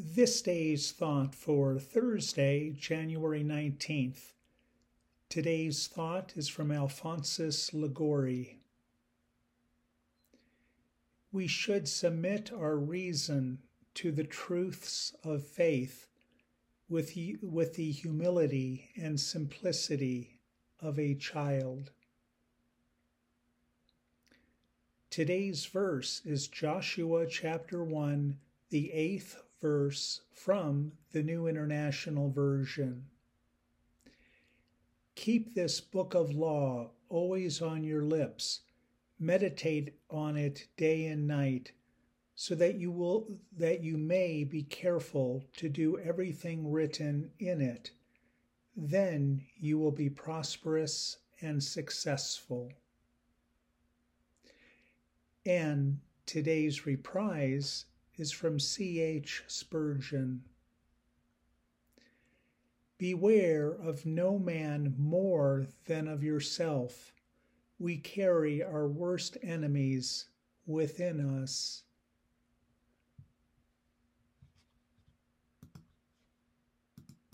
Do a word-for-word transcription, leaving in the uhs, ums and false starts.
This day's thought for Thursday, January nineteenth. Today's thought is from Alphonsus Liguori. We should submit our reason to the truths of faith with, with the humility and simplicity of a child. Today's verse is Joshua chapter one, the eighth verse from the New International Version. Keep this book of law always on your lips. Meditate on it day and night, so that you will that you may be careful to do everything written in it. Then you will be prosperous and successful. And today's reprise is from C H Spurgeon. Beware of no man more than of yourself. We carry our worst enemies within us.